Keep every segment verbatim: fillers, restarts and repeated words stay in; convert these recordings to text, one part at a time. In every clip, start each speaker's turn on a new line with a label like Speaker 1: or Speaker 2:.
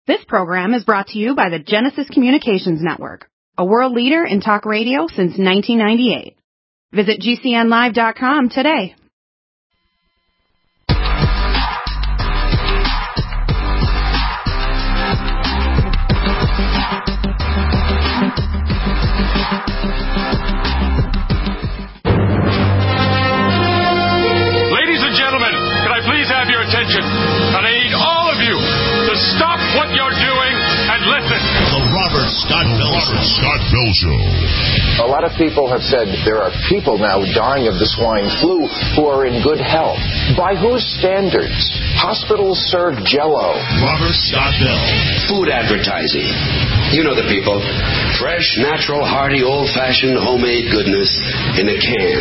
Speaker 1: This program is brought to you by the Genesis Communications Network, a world leader in talk radio since nineteen ninety-eight. Visit G C N live dot com today.
Speaker 2: Ladies and gentlemen, can I please have your attention? And I need all of you to stop what you're doing and listen.
Speaker 3: The Robert Scott Bell Show. Scott Bell Show.
Speaker 4: A lot of people have said there are people now dying of the swine flu who are in good health. By whose standards? Hospitals serve Jell-O.
Speaker 3: Robert Scott Bell.
Speaker 5: Food advertising. You know the people. Fresh, natural, hearty, old-fashioned, homemade goodness in a can.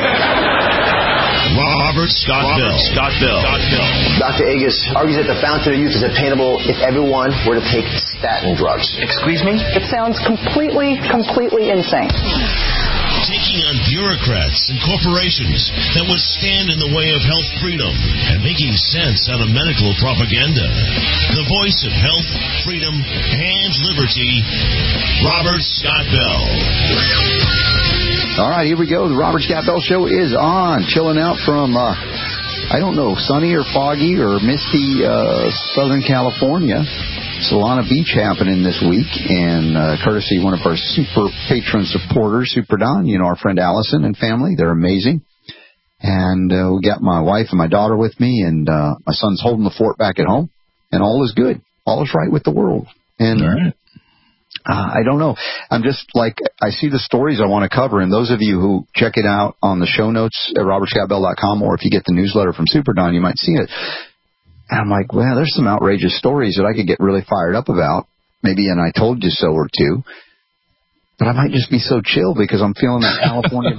Speaker 3: Robert Scott Robert Bell. Scott Bell. Scott Bell.
Speaker 6: Doctor Agus argues that the fountain of youth is attainable if everyone were to take statin drugs.
Speaker 7: Excuse me? It sounds completely, completely insane.
Speaker 3: Taking on bureaucrats and corporations that would stand in the way of health freedom and making sense out of medical propaganda. The voice of health, freedom, and liberty, Robert Scott Bell.
Speaker 8: All right, here we go. The Robert Scott Bell Show is on. Chilling out from, uh, I don't know, sunny or foggy or misty uh, Southern California. Solana Beach happening this week, and uh, courtesy one of our super patron supporters, Super Don, you know, our friend Allison and family. They're amazing. And uh, we got my wife and my daughter with me, and uh, my son's holding the fort back at home, and all is good. All is right with the world. And all right. uh, I don't know. I'm just like, I see the stories I want to cover, and those of you who check it out on the show notes at robert scott bell dot com, or if you get the newsletter from Super Don, you might see it. And I'm like, well, there's some outrageous stories that I could get really fired up about. Maybe an I told you so or two. But I might just be so chill because I'm feeling that California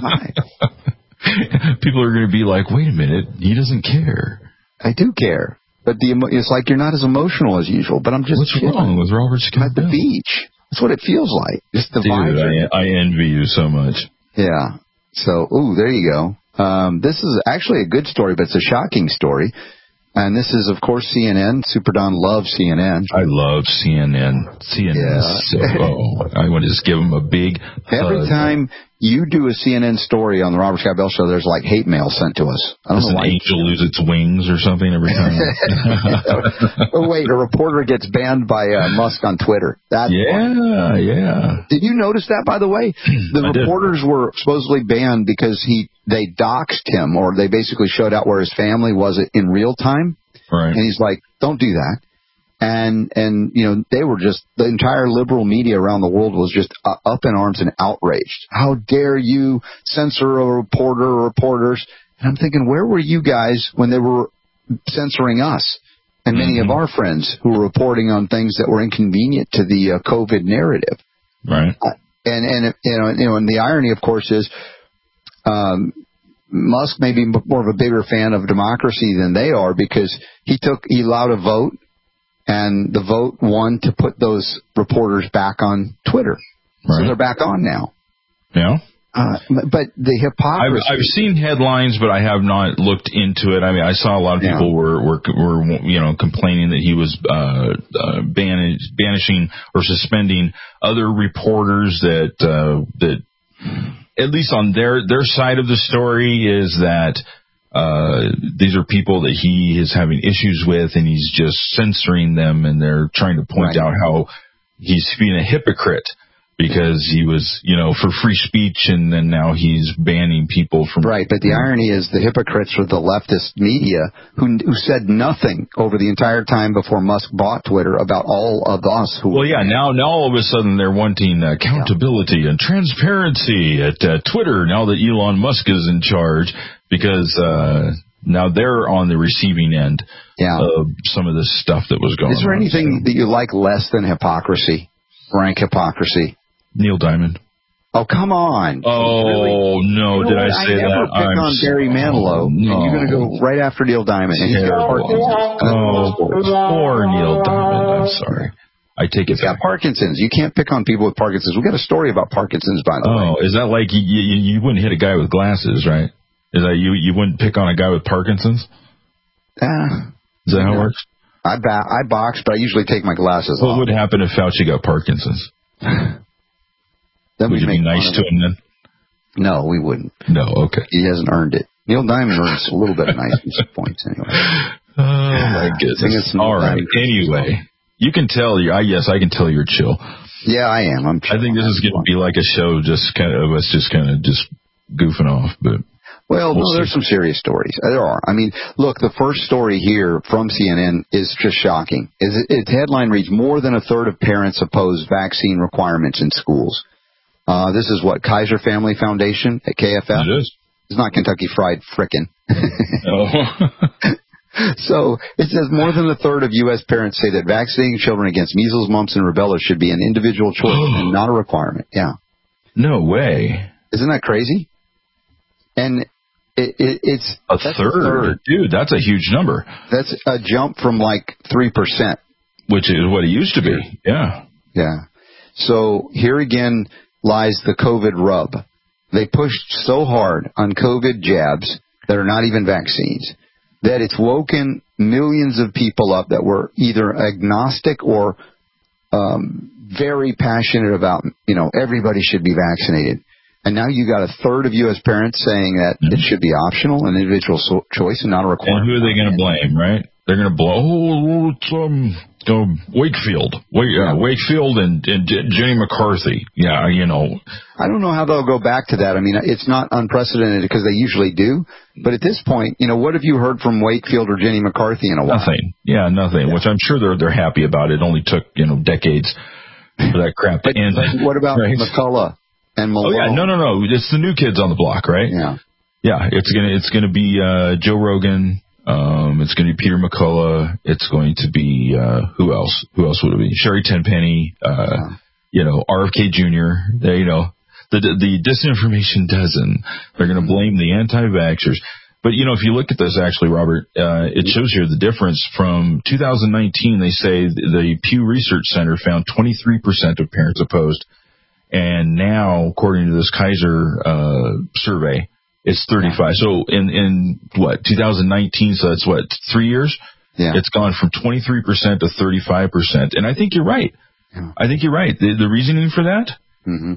Speaker 8: vibe.
Speaker 9: People are going to be like, wait a minute, he doesn't care.
Speaker 8: I do care. But the it's like you're not as emotional as usual. But I'm just
Speaker 9: What's chilling. wrong with Robert Scott
Speaker 8: I'm at the beach. That's what it feels like. Just the
Speaker 9: Dude,
Speaker 8: vibe.
Speaker 9: I, I envy you so much.
Speaker 8: Yeah. So, ooh, there you go. Um, this is actually a good story, but it's a shocking story. And this is, of course, C N N. Super Don loves C N N.
Speaker 9: I love C N N. C N N
Speaker 8: yeah.
Speaker 9: is so, oh, I want to just give him a big
Speaker 8: Every
Speaker 9: hug.
Speaker 8: time you do a C N N story on the Robert Scott Bell Show, there's like hate mail sent to us. I don't
Speaker 9: Does
Speaker 8: know
Speaker 9: an
Speaker 8: why.
Speaker 9: angel lose its wings or something every time?
Speaker 8: Oh, wait, a reporter gets banned by uh, Musk on Twitter. That's
Speaker 9: yeah, funny. yeah.
Speaker 8: Did you notice that, by the way? The
Speaker 9: I
Speaker 8: reporters
Speaker 9: did.
Speaker 8: were supposedly banned because he they doxed him, or they basically showed out where his family was in real time.
Speaker 9: Right.
Speaker 8: And he's like, don't do that. And, and you know, they were just, the entire liberal media around the world was just uh, up in arms and outraged. How dare you censor a reporter or reporters? And I'm thinking, where were you guys when they were censoring us and many mm-hmm. of our friends who were reporting on things that were inconvenient to the uh, COVID narrative?
Speaker 9: Right.
Speaker 8: Uh, and, and, you know, you know, and the irony, of course, is, um, Musk may be more of a bigger fan of democracy than they are because he took he allowed a vote, and the vote won to put those reporters back on Twitter. Right. So they're back on now.
Speaker 9: Yeah.
Speaker 8: Uh, but the hypocrisy.
Speaker 9: I've, I've seen headlines, but I have not looked into it. I mean, I saw a lot of people yeah. were, were were you know complaining that he was uh, uh, ban- banishing or suspending other reporters that uh, that. At least on their their side of the story is that uh, these are people that he is having issues with, and he's just censoring them, and they're trying to point right. out how he's being a hypocrite because he was, you know, for free speech, and then now he's banning people from...
Speaker 8: Right, but the irony is the hypocrites are the leftist media who who said nothing over the entire time before Musk bought Twitter about all of us who...
Speaker 9: Well, yeah, now now all of a sudden they're wanting accountability yeah. and transparency at uh, Twitter now that Elon Musk is in charge because... Uh, now they're on the receiving end yeah. of some of this stuff that was going on.
Speaker 8: Is there
Speaker 9: on,
Speaker 8: anything
Speaker 9: so.
Speaker 8: that you like less than hypocrisy? Rank hypocrisy.
Speaker 9: Neil Diamond.
Speaker 8: Oh, come on.
Speaker 9: Oh, really? no, you know did what? I say
Speaker 8: I never
Speaker 9: that?
Speaker 8: pick
Speaker 9: I'm
Speaker 8: on Barry Manilow, and
Speaker 9: no.
Speaker 8: you're going to go right after Neil Diamond. And he's got Parkinson's.
Speaker 9: Oh, poor Neil Diamond. I'm sorry. I take it
Speaker 8: He's got Parkinson's. You can't pick on people with Parkinson's. We've got a story about Parkinson's, by the
Speaker 9: oh,
Speaker 8: way.
Speaker 9: Oh, is that like you, you, you wouldn't hit a guy with glasses, right? Is that you, you wouldn't pick on a guy with Parkinson's?
Speaker 8: Uh,
Speaker 9: is that how
Speaker 8: yeah.
Speaker 9: it works?
Speaker 8: I ba- I box, but I usually take my glasses
Speaker 9: what
Speaker 8: off.
Speaker 9: What would happen if Fauci got Parkinson's?
Speaker 8: Then
Speaker 9: would you be nice to him then?
Speaker 8: No, we wouldn't.
Speaker 9: No, okay.
Speaker 8: He hasn't earned it. Neil Diamond earns a little bit of niceness points anyway.
Speaker 9: Oh, my goodness. All right. Anyway, you can tell, you. I yes, I can tell you're chill.
Speaker 8: Yeah, I am. I'm chill.
Speaker 9: I think this is going to be like a show just kind of us just kind of just goofing off. But
Speaker 8: Well,
Speaker 9: we'll
Speaker 8: no, there's some serious stories. There are. I mean, look, the first story here from C N N is just shocking. Its headline reads, more than a third of parents oppose vaccine requirements in schools. Uh, this is what, Kaiser Family Foundation at K F F?
Speaker 9: It is.
Speaker 8: It's not Kentucky Fried Frickin'.
Speaker 9: Oh.
Speaker 8: So it says more than a third of U S parents say that vaccinating children against measles, mumps, and rubella should be an individual choice and not a requirement. Yeah.
Speaker 9: No way.
Speaker 8: Isn't that crazy? And it, it, it's
Speaker 9: a third. a third. Dude, that's a huge number.
Speaker 8: That's a jump from like three percent.
Speaker 9: Which is what it used to be. Yeah.
Speaker 8: Yeah. So here again lies the COVID rub. They pushed so hard on COVID jabs that are not even vaccines that it's woken millions of people up that were either agnostic or um, very passionate about, you know, everybody should be vaccinated. And now you got a third of U S parents saying that mm-hmm. it should be optional, an individual so- choice, and not a requirement.
Speaker 9: And who are they going to blame, right? They're going to blow, oh, it's, um, um, Wakefield. Wake, uh, Wakefield and, and Jenny McCarthy. Yeah, you know.
Speaker 8: I don't know how they'll go back to that. I mean, it's not unprecedented because they usually do. But at this point, you know, what have you heard from Wakefield or Jenny McCarthy in a while?
Speaker 9: Nothing. Yeah, nothing, yeah. Which I'm sure they're they're happy about. It only took, you know, decades for that crap to
Speaker 8: but,
Speaker 9: end.
Speaker 8: But what about right? McCullough and Malone?
Speaker 9: Oh, yeah. No, no, no. It's the new kids on the block, right?
Speaker 8: Yeah.
Speaker 9: Yeah, it's going to it's gonna be uh, Joe Rogan. Um, it's going to be Peter McCullough. It's going to be, uh, who else? Who else would it be? Sherry Tenpenny, uh, yeah. you know, R F K Junior They, you know, the, the disinformation dozen. They're going to blame the anti-vaxxers. But, you know, if you look at this, actually, Robert, uh, it shows here the difference from two thousand nineteen. They say the Pew Research Center found twenty-three percent of parents opposed. And now, according to this Kaiser, uh, survey, it's thirty-five. So in, in what, two thousand nineteen, so that's what, three years?
Speaker 8: Yeah.
Speaker 9: It's gone from twenty-three percent to thirty-five percent. And I think you're right.
Speaker 8: Yeah.
Speaker 9: I think you're right. The, the reasoning for that,
Speaker 8: mm-hmm.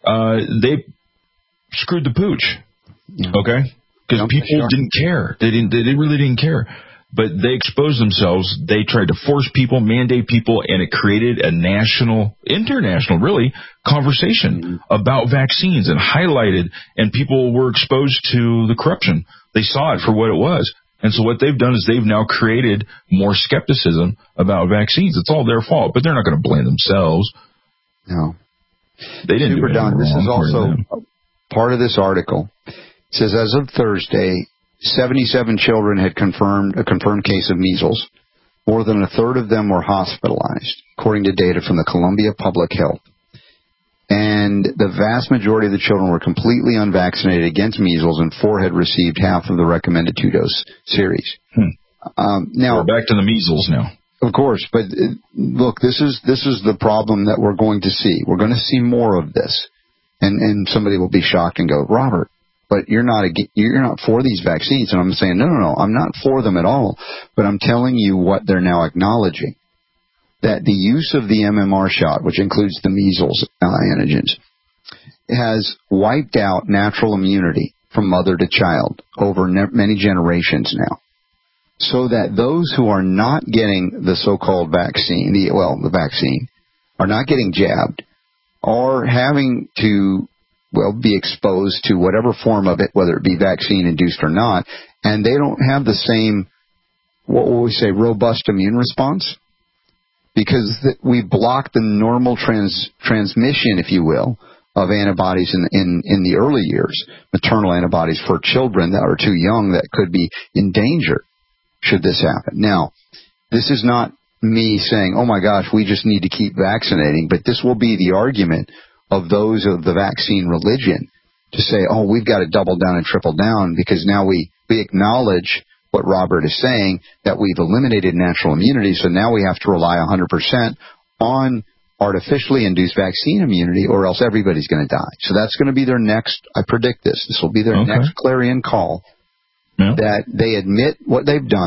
Speaker 9: uh, they screwed the pooch.
Speaker 8: Yeah.
Speaker 9: Okay? Because people
Speaker 8: sure.
Speaker 9: didn't care. They didn't, they really didn't care. But they exposed themselves. They tried to force people, mandate people, and it created a national, international, really, conversation mm-hmm. about vaccines and highlighted, and people were exposed to the corruption. They saw it for what it was. And so what they've done is they've now created more skepticism about vaccines. It's all their fault, but they're not going to blame themselves.
Speaker 8: No.
Speaker 9: They didn't
Speaker 8: Super
Speaker 9: do
Speaker 8: Don, this is also part of this article. It says, as of Thursday, seventy-seven children had confirmed a confirmed case of measles. More than a third of them were hospitalized, according to data from the Columbia Public Health. And the vast majority of the children were completely unvaccinated against measles, and four had received half of the recommended two-dose series.
Speaker 9: Hmm.
Speaker 8: Um, now,
Speaker 9: we're back to the measles now.
Speaker 8: Of course, but uh, look, this is this is the problem that we're going to see. We're going to see more of this, and and somebody will be shocked and go, Robert, but you're not a, you're not for these vaccines. And I'm saying, no, no, no, I'm not for them at all. But I'm telling you what they're now acknowledging, that the use of the M M R shot, which includes the measles uh, antigens, has wiped out natural immunity from mother to child over ne- many generations now. So that those who are not getting the so-called vaccine, the, well, the vaccine, are not getting jabbed, are having to, well, be exposed to whatever form of it, whether it be vaccine-induced or not, and they don't have the same, what will we say, robust immune response, because th- we block the normal trans- transmission, if you will, of antibodies in, in, in the early years, maternal antibodies for children that are too young that could be in danger should this happen. Now, this is not me saying, oh my gosh, we just need to keep vaccinating, but this will be the argument of those of the vaccine religion to say, oh, we've got to double down and triple down because now we, we acknowledge what Robert is saying, that we've eliminated natural immunity, so now we have to rely one hundred percent on artificially induced vaccine immunity or else everybody's going to die. So that's going to be their next, I predict this, this will be their
Speaker 9: okay.
Speaker 8: next clarion call.
Speaker 9: Yeah.
Speaker 8: That they admit what they've done,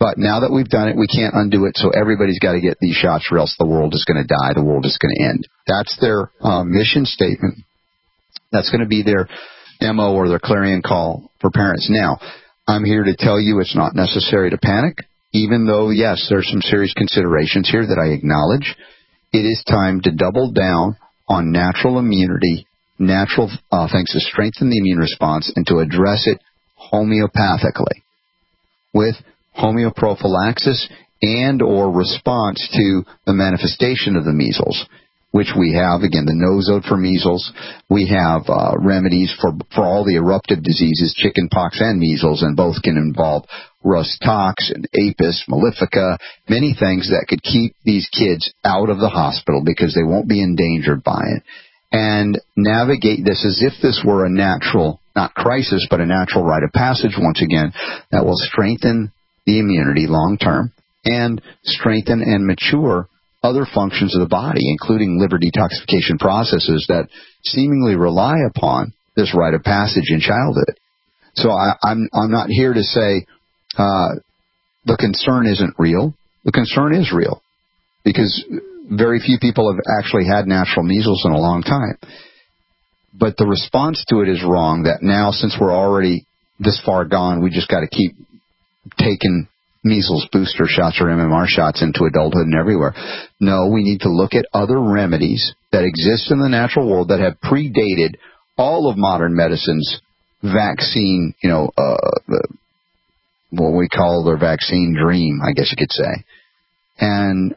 Speaker 8: But now that we've done it, we can't undo it, so everybody's got to get these shots or else the world is going to die, the world is going to end. That's their uh, mission statement. That's going to be their M O or their clarion call for parents. Now, I'm here to tell you it's not necessary to panic, even though, yes, there's some serious considerations here that I acknowledge. It is time to double down on natural immunity, natural uh, things to strengthen the immune response, and to address it homeopathically with homeoprophylaxis and or response to the manifestation of the measles, which we have, again, the nosode for measles. We have uh, remedies for, for all the eruptive diseases, chickenpox and measles, and both can involve Rhus tox and Apis mellifica, many things that could keep these kids out of the hospital because they won't be endangered by it. And navigate this as if this were a natural, not crisis, but a natural rite of passage, once again, that will strengthen the immunity long term and strengthen and mature other functions of the body, including liver detoxification processes that seemingly rely upon this rite of passage in childhood. So I, I'm, I'm not here to say uh, the concern isn't real. The concern is real because very few people have actually had natural measles in a long time. But the response to it is wrong, that now, since we're already this far gone, we just got to keep taking measles booster shots or M M R shots into adulthood and everywhere. No, we need to look at other remedies that exist in the natural world that have predated all of modern medicine's vaccine, you know, uh, what we call their vaccine dream, I guess you could say. And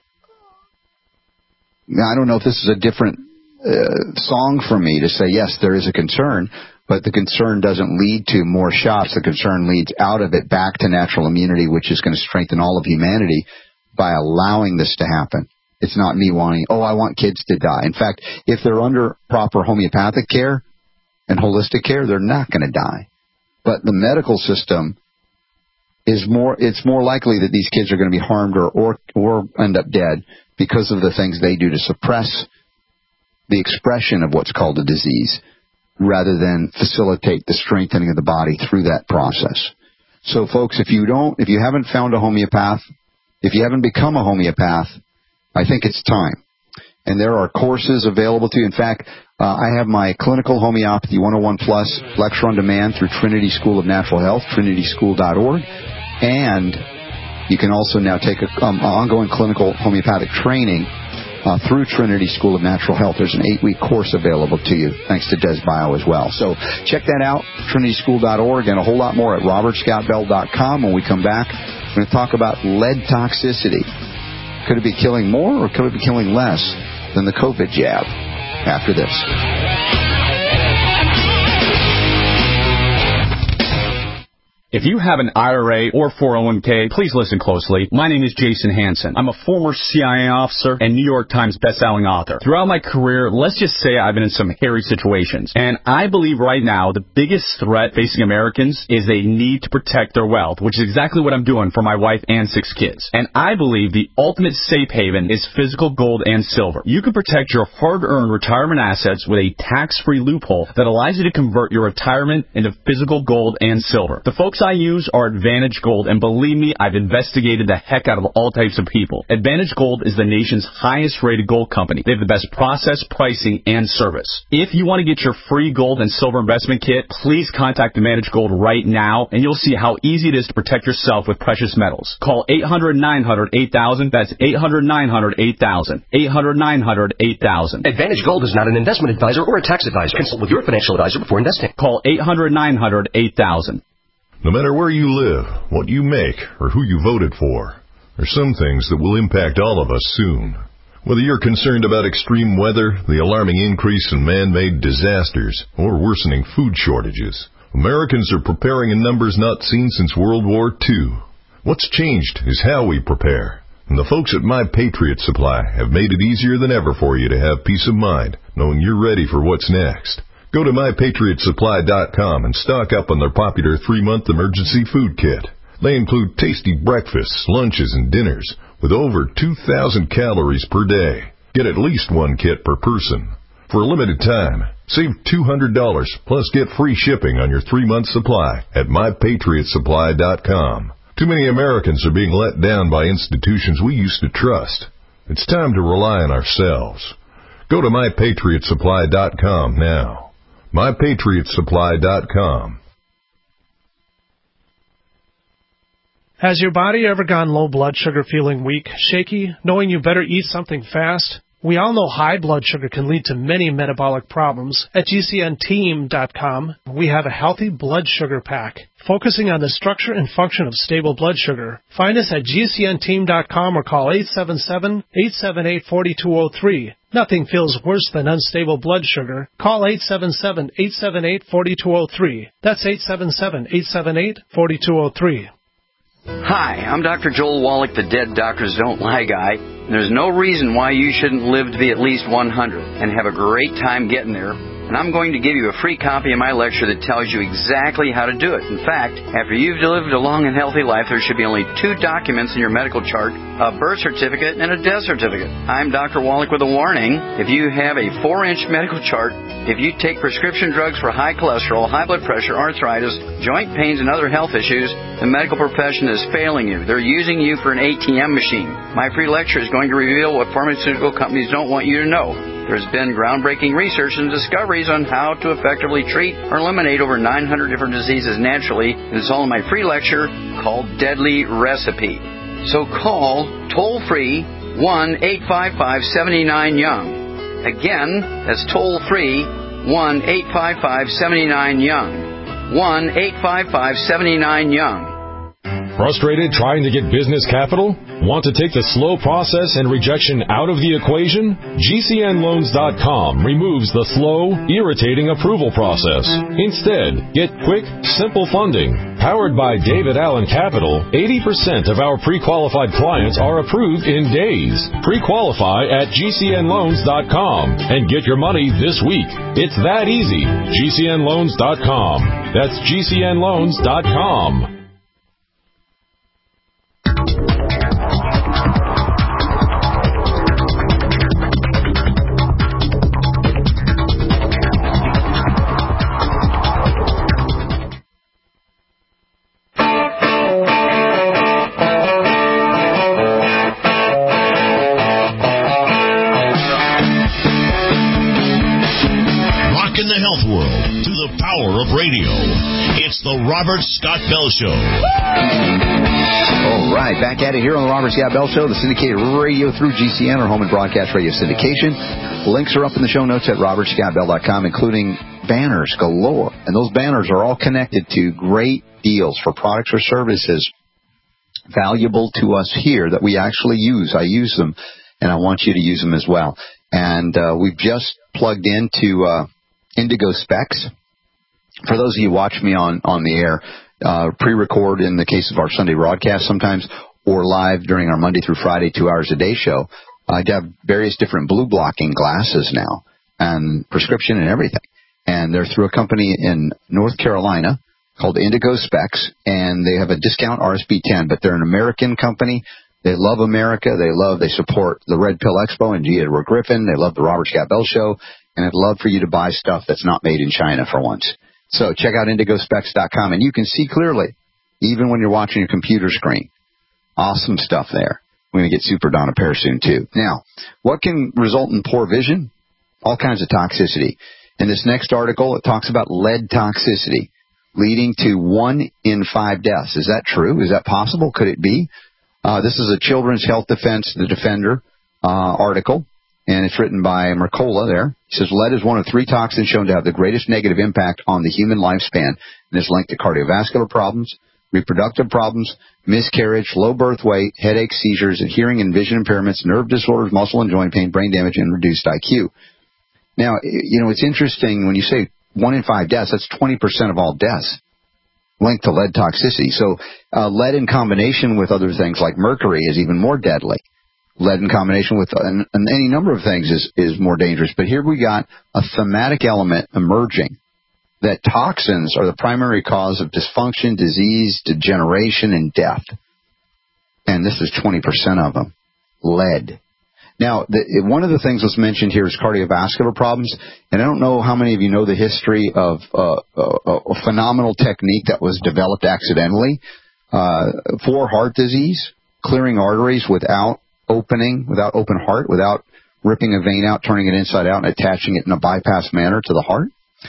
Speaker 8: I don't know if this is a different uh, song for me to say, yes, there is a concern, but the concern doesn't lead to more shots. The concern leads out of it back to natural immunity, which is going to strengthen all of humanity by allowing this to happen. It's not me wanting, oh, I want kids to die. In fact, if they're under proper homeopathic care and holistic care, they're not going to die. But the medical system is more, it's more likely that these kids are going to be harmed or, or, or end up dead because of the things they do to suppress the expression of what's called a disease, rather than facilitate the strengthening of the body through that process. So, folks, if you don't, if you haven't found a homeopath, if you haven't become a homeopath, I think it's time. And there are courses available to you. In fact, uh, I have my Clinical Homeopathy one oh one Plus lecture on demand through Trinity School of Natural Health, trinity school dot org. And you can also now take a um, ongoing clinical homeopathic training Uh, through Trinity School of Natural Health. There's an eight-week course available to you, thanks to Des Bio as well. So check that out, trinity school dot org, and a whole lot more at robert scott bell dot com. When we come back, we're going to talk about lead toxicity. Could it be killing more or could it be killing less than the COVID jab? After this.
Speaker 10: If you have an I R A or four oh one k, please listen closely. My name is Jason Hansen. I'm a former C I A officer and New York Times bestselling author. Throughout my career, let's just say I've been in some hairy situations. And I believe right now the biggest threat facing Americans is they need to protect their wealth, which is exactly what I'm doing for my wife and six kids. And I believe the ultimate safe haven is physical gold and silver. You can protect your hard-earned retirement assets with a tax-free loophole that allows you to convert your retirement into physical gold and silver. The folks I use are Advantage Gold, and believe me, I've investigated the heck out of all types of people. Advantage Gold is the nation's highest rated gold company. They have the best process, pricing, and service. If you want to get your free gold and silver investment kit, please contact Advantage Gold right now, and you'll see how easy it is to protect yourself with precious metals. Call eight hundred, nine hundred, eight thousand. That's eight hundred, nine hundred, eight thousand. eight hundred, nine hundred, eight thousand.
Speaker 11: Advantage Gold is not an investment advisor or a tax advisor. Consult with your financial advisor before investing.
Speaker 10: Call eight hundred, nine hundred, eight thousand.
Speaker 12: No matter where you live, what you make, or who you voted for, there's some things that will impact all of us soon. Whether you're concerned about extreme weather, the alarming increase in man-made disasters, or worsening food shortages, Americans are preparing in numbers not seen since World War Two. What's changed is how we prepare. And the folks at My Patriot Supply have made it easier than ever for you to have peace of mind, knowing you're ready for what's next. Go to my patriot supply dot com and stock up on their popular three-month emergency food kit. They include tasty breakfasts, lunches, and dinners with over two thousand calories per day. Get at least one kit per person. For a limited time, save two hundred dollars plus get free shipping on your three-month supply at my patriot supply dot com. Too many Americans are being let down by institutions we used to trust. It's time to rely on ourselves. Go to my patriot supply dot com now. my patriot supply dot com.
Speaker 13: Has your body ever gone low blood sugar, feeling weak, shaky, knowing you better eat something fast? We all know high blood sugar can lead to many metabolic problems. At G C N team dot com, we have a healthy blood sugar pack, focusing on the structure and function of stable blood sugar. Find us at G C N team dot com or call eight seven seven, eight seven eight, four two zero three. Nothing feels worse than unstable blood sugar. Call eight seven seven, eight seven eight, four two zero three. That's eight seven seven, eight seven eight, four two zero three.
Speaker 14: Hi, I'm Doctor Joel Wallach, the Dead Doctors Don't Lie guy. There's no reason why you shouldn't live to be at least one hundred and have a great time getting there. And I'm going to give you a free copy of my lecture that tells you exactly how to do it. In fact, after you've lived a long and healthy life, there should be only two documents in your medical chart, a birth certificate and a death certificate. I'm Doctor Wallach with a warning. If you have a four-inch medical chart, if you take prescription drugs for high cholesterol, high blood pressure, arthritis, joint pains, and other health issues, the medical profession is failing you. They're using you for an A T M machine. My free lecture is going to reveal what pharmaceutical companies don't want you to know. There's been groundbreaking research and discoveries on how to effectively treat or eliminate over nine hundred different diseases naturally, and it's all in my free lecture called Deadly Recipe. So call toll-free one eight five five, seven nine, young. Again, that's toll-free one eight five five, seven nine, young. one eight five five, seven nine, young.
Speaker 15: Frustrated trying to get business capital? Want to take the slow process and rejection out of the equation? G C N loans dot com removes the slow, irritating approval process. Instead, get quick, simple funding. Powered by David Allen Capital, eighty percent of our pre-qualified clients are approved in days. Pre-qualify at G C N loans dot com and get your money this week. It's that easy. G C N loans dot com. That's G C N loans dot com.
Speaker 3: The Robert Scott Bell Show.
Speaker 8: All right, back at it here on the Robert Scott Bell Show, the syndicated radio through G C N, our home and broadcast radio syndication. Links are up in the show notes at robert scott bell dot com, including banners galore. And those banners are all connected to great deals for products or services valuable to us here that we actually use. I use them, and I want you to use them as well. And uh, we've just plugged into uh, Indigo Specs. For those of you who watch me on, on the air, uh, pre-record in the case of our Sunday broadcast sometimes, or live during our Monday through Friday two hours a day show, I have various different blue blocking glasses now, and prescription and everything. And they're through a company in North Carolina called Indigo Specs, and they have a discount R S B ten, but they're an American company. They love America. They love, they support the Red Pill Expo and G. Edward Griffin. They love the Robert Scott Bell Show, and I'd love for you to buy stuff that's not made in China for once. So check out indigo specs dot com, and you can see clearly, even when you're watching your computer screen. Awesome stuff there. We're going to get Super Donna Pair soon, too. Now, what can result in poor vision? All kinds of toxicity. In this next article, it talks about lead toxicity, leading to one in five deaths. Is that true? Is that possible? Could it be? Uh, this is a Children's Health Defense, the Defender uh, article. And it's written by Mercola there. He says, lead is one of three toxins shown to have the greatest negative impact on the human lifespan, and is linked to cardiovascular problems, reproductive problems, miscarriage, low birth weight, headaches, seizures, and hearing and vision impairments, nerve disorders, muscle and joint pain, brain damage, and reduced I Q. Now, you know, it's interesting when you say one in five deaths, that's twenty percent of all deaths linked to lead toxicity. So uh, lead in combination with other things like mercury is even more deadly. Lead in combination with an, an, any number of things is, is more dangerous. But here we got a thematic element emerging that toxins are the primary cause of dysfunction, disease, degeneration, and death. And this is twenty percent of them. Lead. Now, the, one of the things that's mentioned here is cardiovascular problems. And I don't know how many of you know the history of uh, a, a phenomenal technique that was developed accidentally. uh, for heart disease, clearing arteries without opening, without open heart, without ripping a vein out, turning it inside out, and attaching it in a bypass manner to the heart.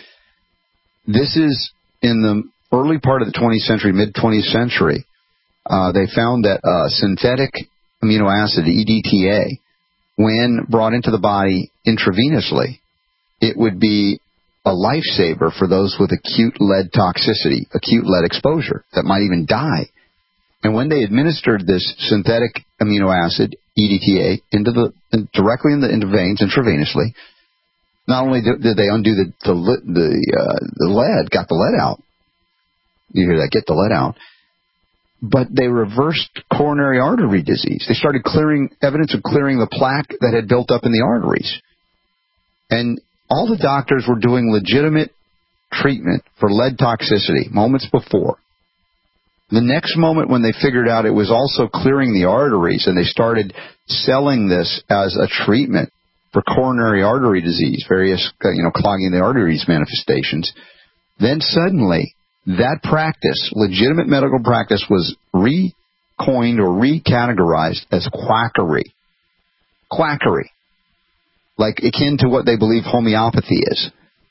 Speaker 8: This is in the early part of the twentieth century, mid-twentieth century. Uh, they found that uh, synthetic amino acid, E D T A, when brought into the body intravenously, it would be a lifesaver for those with acute lead toxicity, acute lead exposure, that might even die. And when they administered this synthetic amino acid, E D T A, into the in, directly in the into veins intravenously, not only did, did they undo the the the, uh, the lead, got the lead out. You hear that? Get the lead out. But they reversed coronary artery disease. They started clearing evidence of clearing the plaque that had built up in the arteries. And all the doctors were doing legitimate treatment for lead toxicity moments before. The next moment when they figured out it was also clearing the arteries and they started selling this as a treatment for coronary artery disease, various, you know, clogging the arteries manifestations, then suddenly that practice, legitimate medical practice, was re-coined or recategorized as quackery. Quackery. Like akin to what they believe homeopathy is.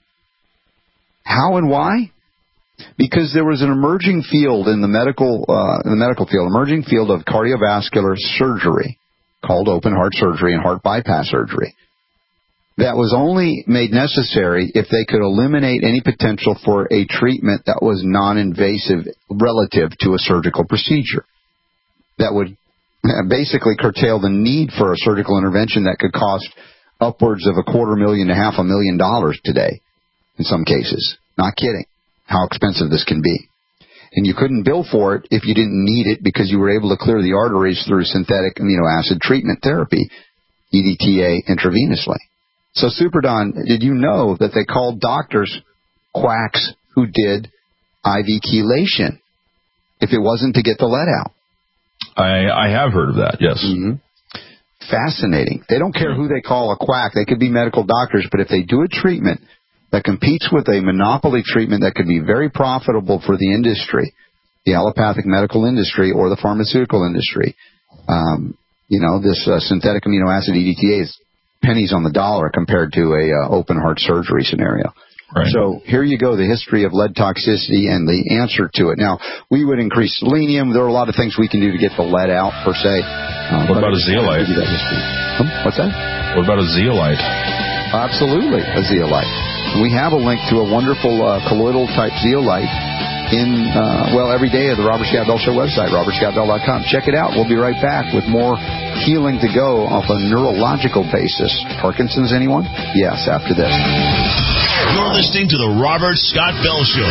Speaker 8: How and why? Because there was an emerging field in the medical, uh, in the medical field, emerging field of cardiovascular surgery called open heart surgery and heart bypass surgery that was only made necessary if they could eliminate any potential for a treatment that was non-invasive relative to a surgical procedure that would basically curtail the need for a surgical intervention that could cost upwards of a quarter million to half a million dollars today in some cases. Not kidding. How expensive this can be. And you couldn't bill for it if you didn't need it because you were able to clear the arteries through synthetic amino acid treatment therapy, E D T A, intravenously. So, Super Don, did you know that they called doctors quacks who did I V chelation if it wasn't to get the lead out?
Speaker 9: I, I have heard of that, yes.
Speaker 8: Mm-hmm. Fascinating. They don't care who they call a quack. They could be medical doctors, but if they do a treatment that competes with a monopoly treatment that could be very profitable for the industry, the allopathic medical industry or the pharmaceutical industry, um, you know, this uh, synthetic amino acid E D T A is pennies on the dollar compared to a uh, open heart surgery scenario. Right. So here you go, the history of lead toxicity and the answer to it. Now, we would increase selenium. There are a lot of things we can do to get the lead out, per se. Uh,
Speaker 9: what about a zeolite?
Speaker 8: Um, what's that?
Speaker 9: What about a zeolite?
Speaker 8: Absolutely, a zeolite. We have a link to a wonderful uh, colloidal-type zeolite in, uh, well, every day at the Robert Scott Bell Show website, robert scott bell dot com. Check it out. We'll be right back with more healing to go off a neurological basis. Parkinson's, anyone? Yes, after this.
Speaker 3: You're listening to the Robert Scott Bell Show.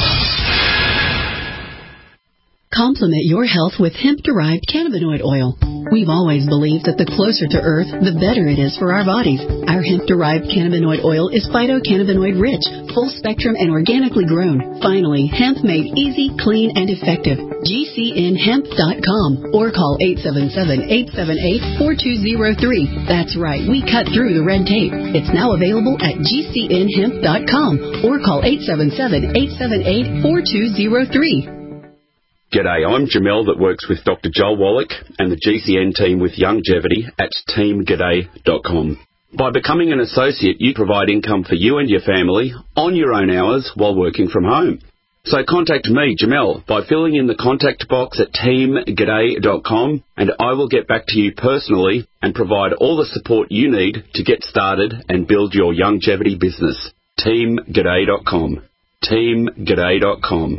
Speaker 16: Complement your health with hemp-derived cannabinoid oil. We've always believed that the closer to Earth, the better it is for our bodies. Our hemp-derived cannabinoid oil is phytocannabinoid-rich, full-spectrum, and organically grown. Finally, hemp made easy, clean, and effective. G C N hemp dot com or call eight seven seven, eight seven eight, four two zero three. That's right, we cut through the red tape. It's now available at G C N hemp dot com or call eight seven seven, eight seven eight, four two zero three.
Speaker 17: G'day, I'm Jamel that works with Doctor Joel Wallach and the G C N team with Longevity at team g'day dot com. By becoming an associate, you provide income for you and your family on your own hours while working from home. So contact me, Jamel, by filling in the contact box at team g'day dot com and I will get back to you personally and provide all the support you need to get started and build your longevity business. team g'day dot com. team g'day dot com.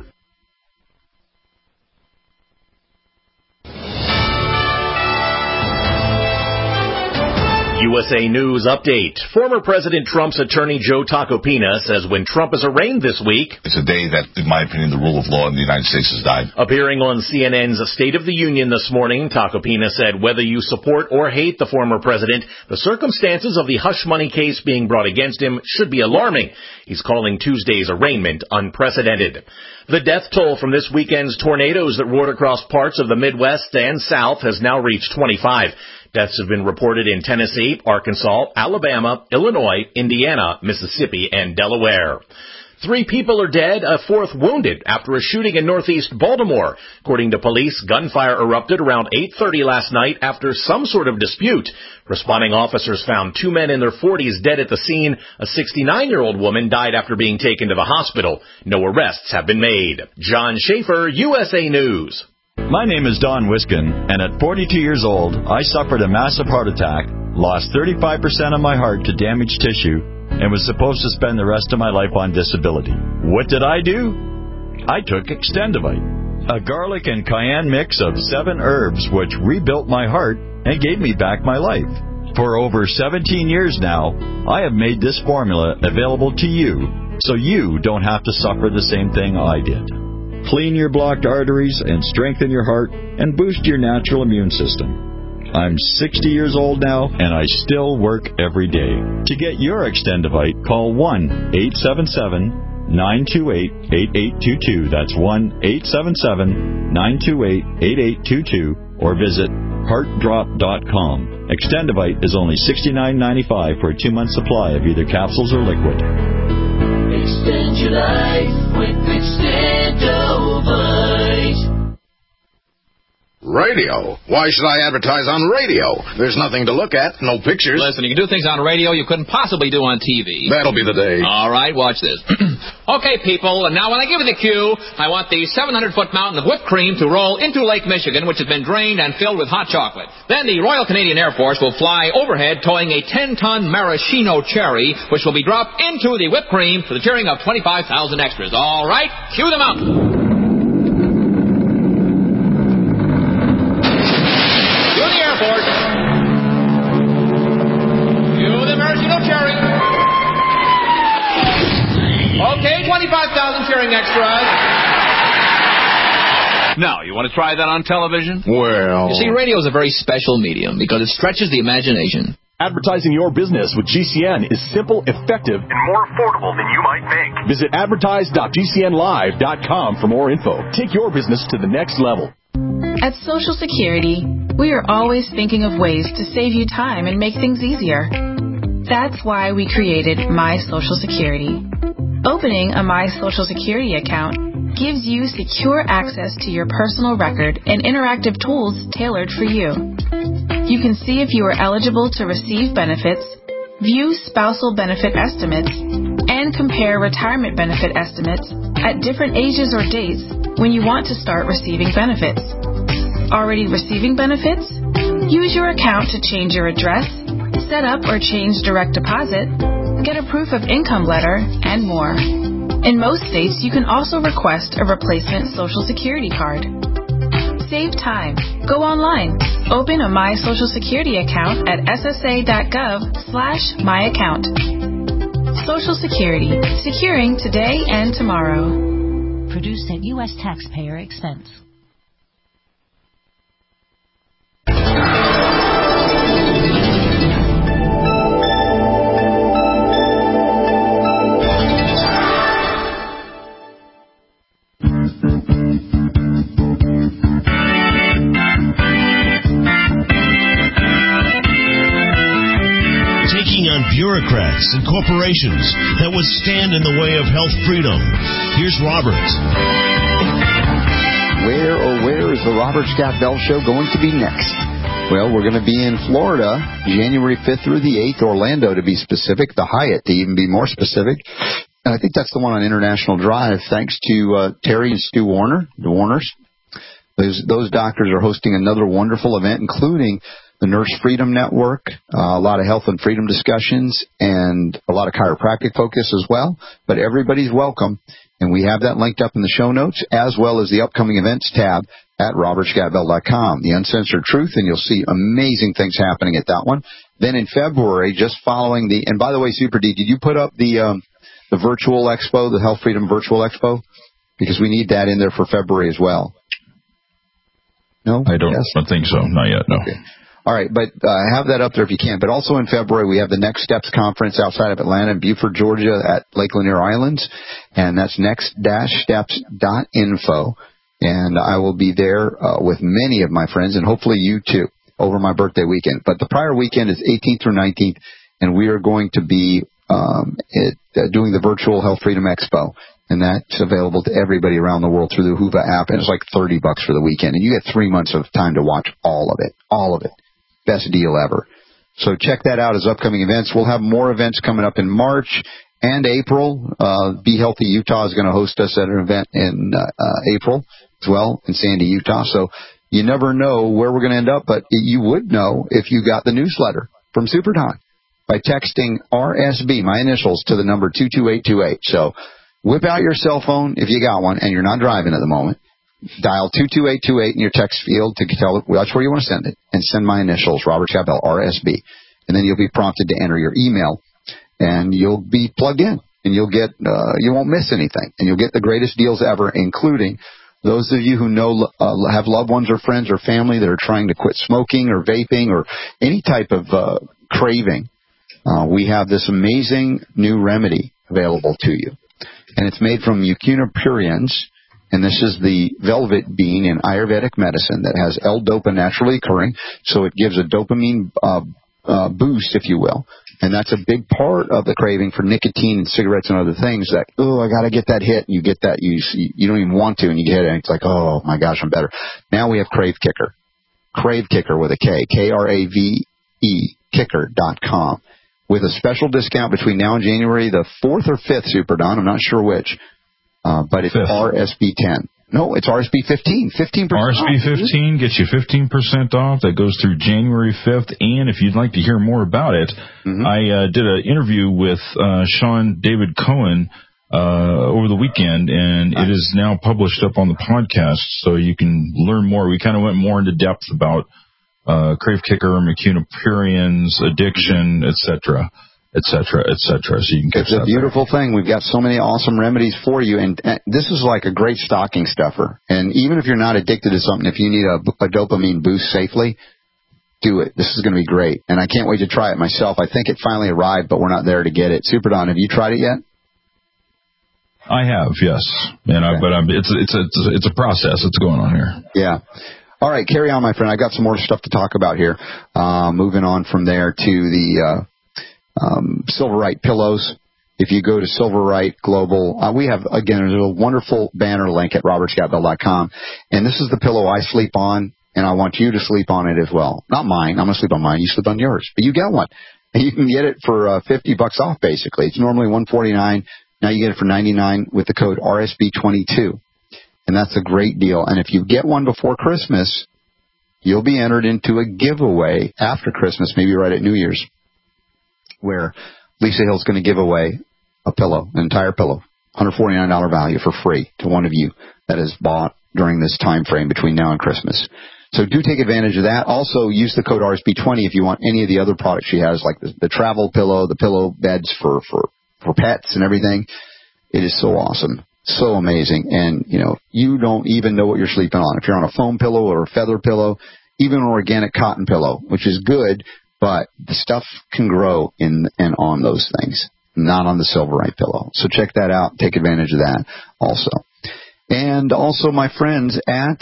Speaker 18: U S A News Update. Former President Trump's attorney Joe Tacopina says when Trump is arraigned this week,
Speaker 19: it's a day that, in my opinion, the rule of law in the United States has died.
Speaker 18: Appearing on C N N's State of the Union this morning, Tacopina said whether you support or hate the former president, the circumstances of the hush money case being brought against him should be alarming. He's calling Tuesday's arraignment unprecedented. The death toll from this weekend's tornadoes that roared across parts of the Midwest and South has now reached twenty-five. Deaths have been reported in Tennessee, Arkansas, Alabama, Illinois, Indiana, Mississippi, and Delaware. Three people are dead, a fourth wounded after a shooting in northeast Baltimore. According to police, gunfire erupted around eight thirty last night after some sort of dispute. Responding officers found two men in their forties dead at the scene. A sixty-nine-year-old woman died after being taken to the hospital. No arrests have been made. John Schaefer, U S A News.
Speaker 20: My name is Don Wiskin, and at forty-two years old, I suffered a massive heart attack, lost thirty-five percent of my heart to damaged tissue, and was supposed to spend the rest of my life on disability. What did I do? I took Extendivite, a garlic and cayenne mix of seven herbs which rebuilt my heart and gave me back my life. For over seventeen years now, I have made this formula available to you so you don't have to suffer the same thing I did. Clean your blocked arteries and strengthen your heart and boost your natural immune system. I'm sixty years old now, and I still work every day. To get your Extendivite, call one eight seven seven, nine two eight, eight eight two two. That's one eight seven seven, nine two eight, eight eight two two, or visit heart drop dot com. Extendivite is only sixty-nine ninety-five for a two-month supply of either capsules or liquid.
Speaker 21: Extend your life with Extendivite.
Speaker 19: Radio? Why should I advertise on radio? There's nothing to look at, no pictures.
Speaker 22: Listen, you can do things on radio you couldn't possibly do on T V.
Speaker 19: That'll be the day.
Speaker 22: All right, watch this. Okay, people, and now when I give you the cue, I want the seven hundred foot mountain of whipped cream to roll into Lake Michigan, which has been drained and filled with hot chocolate. Then the Royal Canadian Air Force will fly overhead towing a ten ton maraschino cherry, which will be dropped into the whipped cream for the cheering of twenty-five thousand extras. All right, cue the mountain. Okay, twenty-five thousand cheering extras. Now, you want to try that on television?
Speaker 19: Well...
Speaker 22: You see, radio is a very special medium because it stretches the imagination.
Speaker 23: Advertising your business with G C N is simple, effective, and more affordable than you might think. Visit advertise dot g c n live dot com for more info. Take your business to the next level.
Speaker 24: At Social Security, we are always thinking of ways to save you time and make things easier. That's why we created My Social Security. Opening a My Social Security account gives you secure access to your personal record and interactive tools tailored for you. You can see if you are eligible to receive benefits, view spousal benefit estimates, and compare retirement benefit estimates at different ages or dates when you want to start receiving benefits. Already receiving benefits? Use your account to change your address, set up or change direct deposit, get a proof of income letter, and more. In most states, you can also request a replacement Social Security card. Save time. Go online. Open a My Social Security account at s s a dot gov slash my account. Social Security. Securing today and tomorrow.
Speaker 25: Produced at U S taxpayer expense.
Speaker 3: Bureaucrats and corporations that would stand in the way of health freedom. Here's Robert.
Speaker 8: Where, oh, where is the Robert Scott Bell Show going to be next? Well, we're going to be in Florida, January fifth through the eighth, Orlando to be specific, the Hyatt to even be more specific. And I think that's the one on International Drive, thanks to uh, Terry and Stu Warner, the Warners. Those, those doctors are hosting another wonderful event, including the Nurse Freedom Network, uh, a lot of health and freedom discussions, and a lot of chiropractic focus as well. But everybody's welcome, and we have that linked up in the show notes, as well as the upcoming events tab at robert scott bell dot com, the Uncensored Truth, and you'll see amazing things happening at that one. Then in February, just following the, and by the way, Super D, did you put up the um, the virtual expo, the Health Freedom Virtual Expo? Because we need that in there for February as well. No?
Speaker 9: I don't,
Speaker 8: yes?
Speaker 9: I don't think so. Not yet, no.
Speaker 8: Okay. All right, but uh, have that up there if you can. But also in February, we have the Next Steps Conference outside of Atlanta in Beaufort, Georgia at Lake Lanier Islands, and that's next dash steps dot info. And I will be there uh, with many of my friends, and hopefully you too, over my birthday weekend. But the prior weekend is eighteenth through nineteenth, and we are going to be um, it, uh, doing the virtual Health Freedom Expo. And that's available to everybody around the world through the Whova app. And it's like thirty bucks for the weekend. And you get three months of time to watch all of it. All of it. Best deal ever. So check that out as upcoming events. We'll have more events coming up in March and April. Uh, Be Healthy Utah is going to host us at an event in uh, uh, April as well in Sandy, Utah. So you never know where we're going to end up, but you would know if you got the newsletter from Super Don by texting R S B, my initials, to the number two two eight two eight. So whip out your cell phone if you got one and you're not driving at the moment. Dial two two eight two eight in your text field to tell it that's where you want to send it, and send my initials, Robert Chabell, R S B. And then you'll be prompted to enter your email, and you'll be plugged in, and you'll get uh, you won't miss anything, and you'll get the greatest deals ever, including those of you who know uh, have loved ones or friends or family that are trying to quit smoking or vaping or any type of uh, craving. Uh, we have this amazing new remedy available to you. And it's made from Mucuna pruriens, and this is the velvet bean in Ayurvedic medicine that has L-Dopa naturally occurring, so it gives a dopamine uh, uh, boost, if you will. And that's a big part of the craving for nicotine and cigarettes and other things that, oh, I got to get that hit, and you get that, you you don't even want to, and you get it, and it's like, oh, my gosh, I'm better. Now we have Crave Kicker. Crave Kicker with a K, K R A V E, kicker dot com. With a special discount between now and January the fourth or fifth, Super Don. I'm not sure which. Uh, but it's Fifth. R S B ten. No, it's R S B fifteen. fifteen percent
Speaker 9: R S B fifteen gets you fifteen percent off. That goes through January fifth. And if you'd like to hear more about it, mm-hmm. I uh, did an interview with uh, Sean David Cohen uh, over the weekend, and nice. It is now published up on the podcast, so you can learn more. We kind of went more into depth about Uh, Crave Kicker, Mucuna pruriens, addiction, et cetera, et cetera, et cetera. So you can catch
Speaker 8: It's a
Speaker 9: that
Speaker 8: beautiful
Speaker 9: there.
Speaker 8: thing. We've got so many awesome remedies for you, and, and this is like a great stocking stuffer. And even if you're not addicted to something, if you need a, a dopamine boost safely, do it. This is going to be great, and I can't wait to try it myself. I think it finally arrived, but we're not there to get it. Super Don, have you tried it yet?
Speaker 9: I have, yes, and okay. I, but I'm, it's it's a, it's a it's a process that's going on here.
Speaker 8: Yeah. All right, carry on, my friend. I got some more stuff to talk about here. Uh, moving on from there to the uh, um, Silverite pillows. If you go to Silverite Global, uh, we have, again, there's a wonderful banner link at robert scott bell dot com. And this is the pillow I sleep on, and I want you to sleep on it as well. Not mine. I'm going to sleep on mine. You sleep on yours. But you get one. And you can get it for uh, fifty bucks off, basically. It's normally one forty-nine. Now you get it for ninety-nine with the code R S B twenty-two. And that's a great deal. And if you get one before Christmas, you'll be entered into a giveaway after Christmas, maybe right at New Year's, where Lisa Hill's going to give away a pillow, an entire pillow, one hundred forty-nine dollars value for free to one of you that is bought during this time frame between now and Christmas. So do take advantage of that. Also, use the code R S B twenty if you want any of the other products she has, like the, the travel pillow, the pillow beds for, for, for pets and everything. It is so awesome. So amazing. And, you know, you don't even know what you're sleeping on. If you're on a foam pillow or a feather pillow, even an organic cotton pillow, which is good, but the stuff can grow in and on those things, not on the Silverite pillow. So check that out. Take advantage of that also. And also, my friends at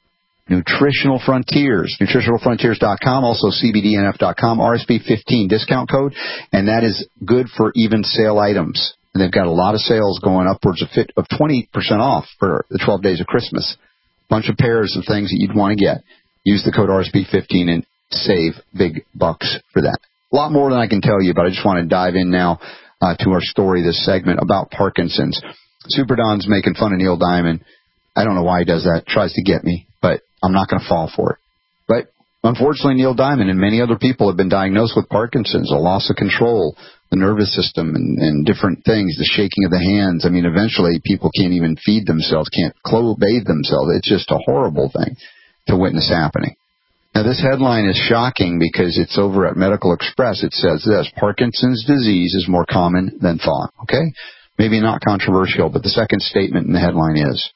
Speaker 8: Nutritional Frontiers, nutritional frontiers dot com, also C B D N F dot com, R S B fifteen discount code, and that is good for even sale items. And they've got a lot of sales going upwards of, fit, of twenty percent off for the twelve days of Christmas. Bunch of pairs of things that you'd want to get. Use the code R S B fifteen and save big bucks for that. A lot more than I can tell you, but I just want to dive in now uh, to our story, this segment about Parkinson's. Super Don's making fun of Neil Diamond. I don't know why he does that. Tries to get me, but I'm not going to fall for it. But unfortunately, Neil Diamond and many other people have been diagnosed with Parkinson's, a loss of control, the nervous system, and, and different things, the shaking of the hands. I mean, eventually people can't even feed themselves, can't clothe, bathe themselves. It's just a horrible thing to witness happening. Now, this headline is shocking because it's over at Medical Express. It says this: Parkinson's disease is more common than thought. Okay? Maybe not controversial, but the second statement in the headline is,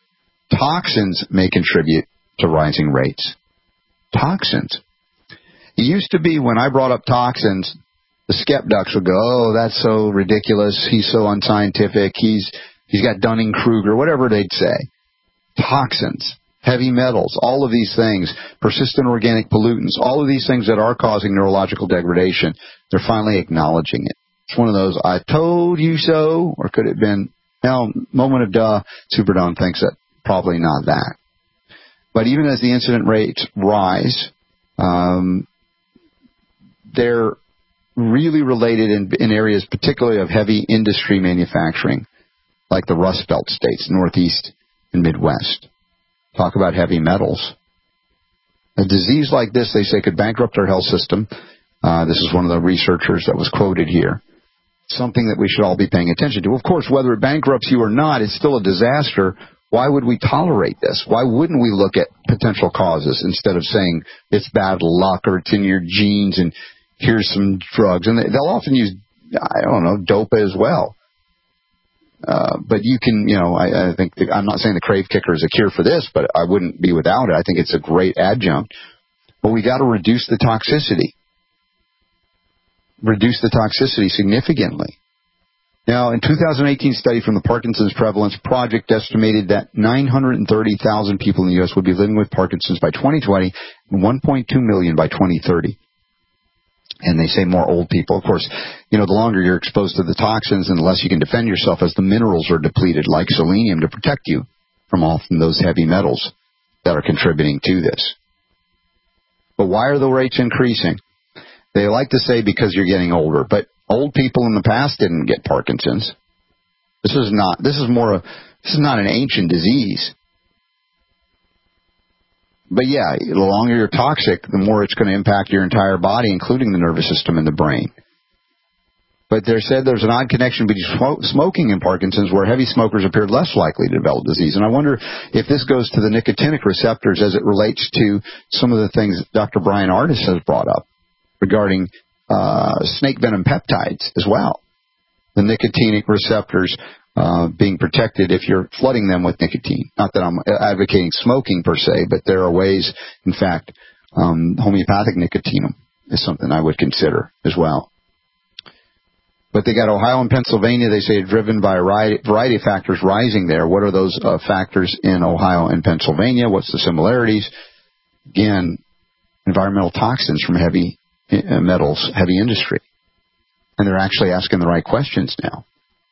Speaker 8: toxins may contribute to rising rates. Toxins. It used to be when I brought up toxins, the skeptics would go, oh, that's so ridiculous. He's so unscientific. He's he's got Dunning-Kruger, whatever they'd say. Toxins, heavy metals, all of these things, persistent organic pollutants, all of these things that are causing neurological degradation, they're finally acknowledging it. It's one of those, I told you so, or could it have been, now, moment of duh, Super Don thinks that probably not that. But even as the incident rates rise, um, they're really related in, in areas particularly of heavy industry manufacturing, like the Rust Belt states, Northeast and Midwest. Talk about heavy metals. A disease like this, they say, could bankrupt our health system. Uh, this is one of the researchers that was quoted here. Something that we should all be paying attention to. Of course, whether it bankrupts you or not, it's still a disaster. Why would we tolerate this? Why wouldn't we look at potential causes instead of saying it's bad luck or it's in your genes and here's some drugs? And they'll often use, I don't know, dopa as well. Uh, but you can, you know, I, I think, the, I'm not saying the crave kicker is a cure for this, but I wouldn't be without it. I think it's a great adjunct. But we got to reduce the toxicity. Reduce the toxicity significantly. Now, in two thousand eighteen study from the Parkinson's Prevalence Project estimated that nine hundred thirty thousand people in the U S would be living with Parkinson's by twenty twenty and one point two million by twenty thirty. And they say more old people. Of course, you know, the longer you're exposed to the toxins and the less you can defend yourself as the minerals are depleted, like selenium, to protect you from often those heavy metals that are contributing to this. But why are the rates increasing? They like to say because you're getting older, but old people in the past didn't get Parkinson's. This is not, this is more a, this is not an ancient disease. But yeah, the longer you're toxic, the more it's going to impact your entire body, including the nervous system and the brain. But they said there's an odd connection between smoking and Parkinson's, where heavy smokers appeared less likely to develop disease. And I wonder if this goes to the nicotinic receptors as it relates to some of the things Doctor Brian Ardis has brought up regarding uh, snake venom peptides as well. The nicotinic receptors uh, being protected if you're flooding them with nicotine. Not that I'm advocating smoking per se, but there are ways, in fact, um, homeopathic nicotine is something I would consider as well. But they got Ohio and Pennsylvania, they say, driven by a variety of factors rising there. What are those uh, factors in Ohio and Pennsylvania? What's the similarities? Again, environmental toxins from heavy metals, heavy industry. And they're actually asking the right questions now.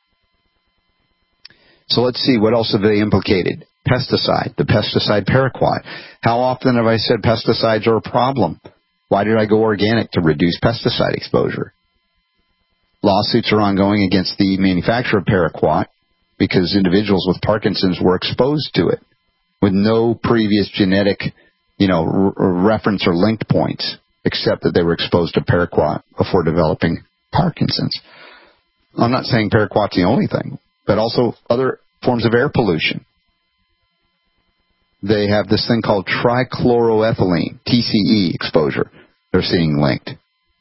Speaker 8: So let's see, what else have they implicated? Pesticide, the pesticide paraquat. How often have I said pesticides are a problem? Why did I go organic? To reduce pesticide exposure. Lawsuits are ongoing against the manufacturer of paraquat because individuals with Parkinson's were exposed to it with no previous genetic, you know, r- reference or linked points, except that they were exposed to paraquat before developing Parkinson's. I'm not saying paraquat's the only thing, but also other forms of air pollution. They have this thing called trichloroethylene, T C E exposure, they're seeing linked.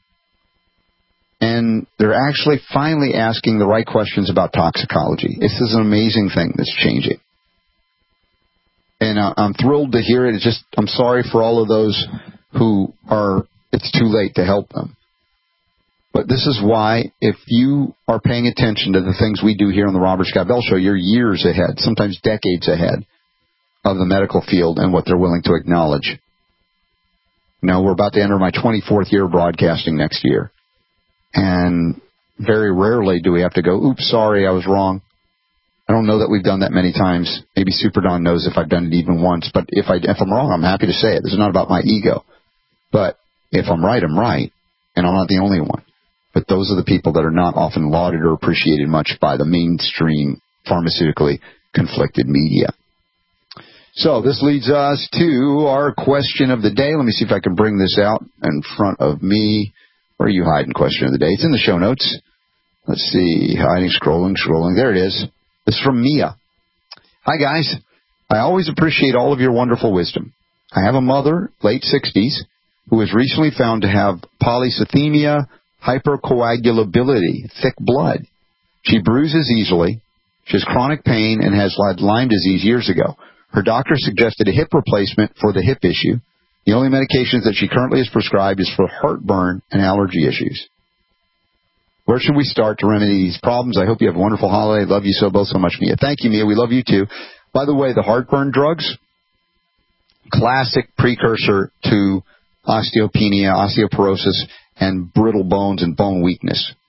Speaker 8: And they're actually finally asking the right questions about toxicology. This is an amazing thing that's changing. And uh, I'm thrilled to hear it. It's just, I'm sorry for all of those who are, it's too late to help them. But this is why, if you are paying attention to the things we do here on the Robert Scott Bell Show, you're years ahead, sometimes decades ahead of the medical field and what they're willing to acknowledge. Now, we're about to enter my twenty-fourth year of broadcasting next year. And very rarely do we have to go, oops, sorry, I was wrong. I don't know that we've done that many times. Maybe Super Don knows if I've done it even once. But if, I, if I'm wrong, I'm happy to say it. This is not about my ego. But if I'm right, I'm right. And I'm not the only one. But those are the people that are not often lauded or appreciated much by the mainstream pharmaceutically conflicted media. So this leads us to our question of the day. Let me see if I can bring this out in front of me. Where are you hiding? Question of the day. It's in the show notes. Let's see. Hiding, scrolling, scrolling. There it is. This is from Mia. Hi, guys. I always appreciate all of your wonderful wisdom. I have a mother, late sixties, who was recently found to have polycythemia, hypercoagulability, thick blood. She bruises easily. She has chronic pain and has had Lyme disease years ago. Her doctor suggested a hip replacement for the hip issue. The only medications that she currently is prescribed is for heartburn and allergy issues. Where should we start to remedy these problems? I hope you have a wonderful holiday. Love you so both so much, Mia. Thank you, Mia. We love you too. By the way, the heartburn drugs, classic precursor to osteopenia, osteoporosis, and brittle bones and bone weakness.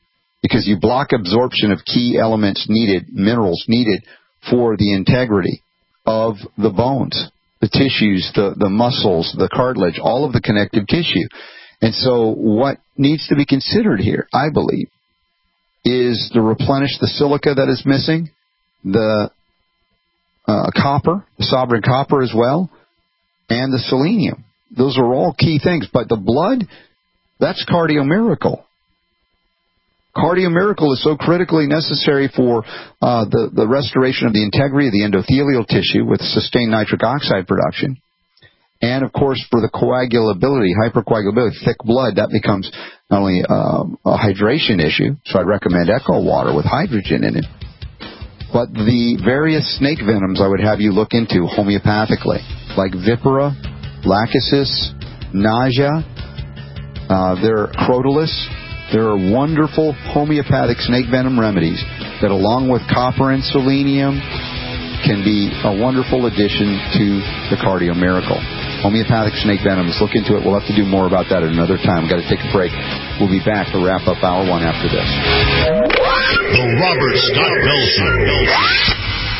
Speaker 8: because you block absorption of key elements needed, minerals needed for the integrity of the bones, the tissues, the, the muscles, the cartilage, all of the connective tissue. And so what needs to be considered here, I believe, is to replenish the silica that is missing, the uh, copper, the sovereign copper as well, and the selenium. Those are all key things. But the blood, that's Cardio Miracle. Cardio Miracle is so critically necessary for uh, the, the restoration of the integrity of the endothelial tissue with sustained nitric oxide production. And, of course, for the coagulability, hypercoagulability, thick blood, that becomes not only um, a hydration issue, so I recommend Echo Water with hydrogen in it, but the various snake venoms I would have you look into homeopathically, like Vipera, Lachesis, Nausea, uh, there are Crotalus. There are wonderful homeopathic snake venom remedies that, along with copper and selenium, can be a wonderful addition to the Cardio Miracle. Homeopathic snake venoms, look into it. We'll have to do more about that at another time. We've got to take a break. We'll be back to wrap up hour one after this.
Speaker 3: The Robert Scott Bell Show.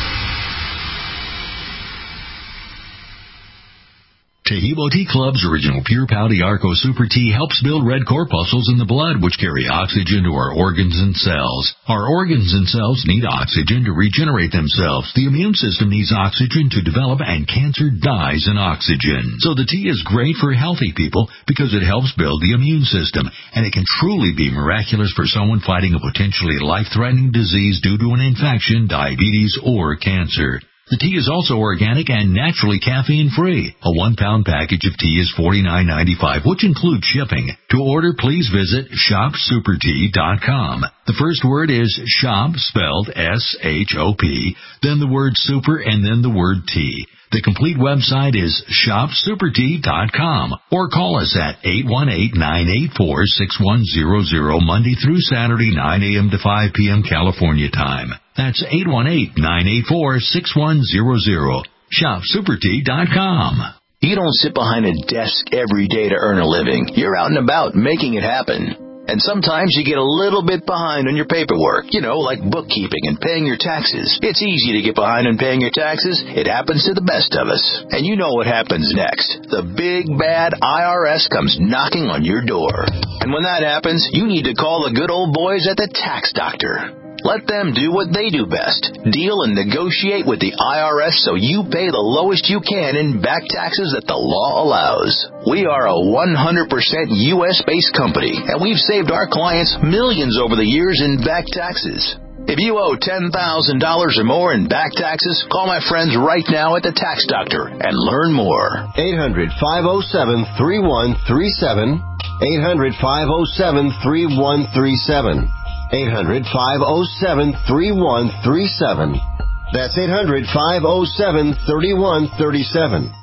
Speaker 3: Taheebo Tea Club's original Pure Pouty Arco Super Tea helps build red corpuscles in the blood, which carry oxygen to our organs and cells. Our organs and cells need oxygen to regenerate themselves. The immune system needs oxygen to develop, and cancer dies in oxygen. So the tea is great for healthy people because it helps build the immune system, and it can truly be miraculous for someone fighting a potentially life-threatening disease due to an infection, diabetes, or cancer. The tea is also organic and naturally caffeine-free. A one-pound package of tea is forty-nine ninety-five, which includes shipping. To order, please visit shop super tea dot com. The first word is shop, spelled S H O P, then the word super, and then the word tea. The complete website is shop super tea dot com, or call us at eight one eight, nine eight four, six one zero zero, Monday through Saturday, nine a.m. to five p.m. California time. That's eight one eight, nine eight four, six one zero zero. shop super tea dot com.
Speaker 1: You don't sit behind a desk every day to earn a living. You're out and about making it happen. And sometimes you get a little bit behind on your paperwork, you know, like bookkeeping and paying your taxes. It's easy to get behind on paying your taxes. It happens to the best of us. And you know what happens next. The big, bad I R S comes knocking on your door. And when that happens, you need to call the good old boys at the Tax Doctor. Let them do what they do best. Deal and negotiate with the I R S so you pay the lowest you can in back taxes that the law allows. We are a one hundred percent U S-based company, and we've saved our clients millions over the years in back taxes. If you owe ten thousand dollars or more in back taxes, call my friends right now at the Tax Doctor and learn more.
Speaker 2: eight hundred, five oh seven, three one three seven. eight hundred, five oh seven, three one three seven. eight hundred, five oh seven, three one three seven. That's eight hundred, five oh seven, three one three seven.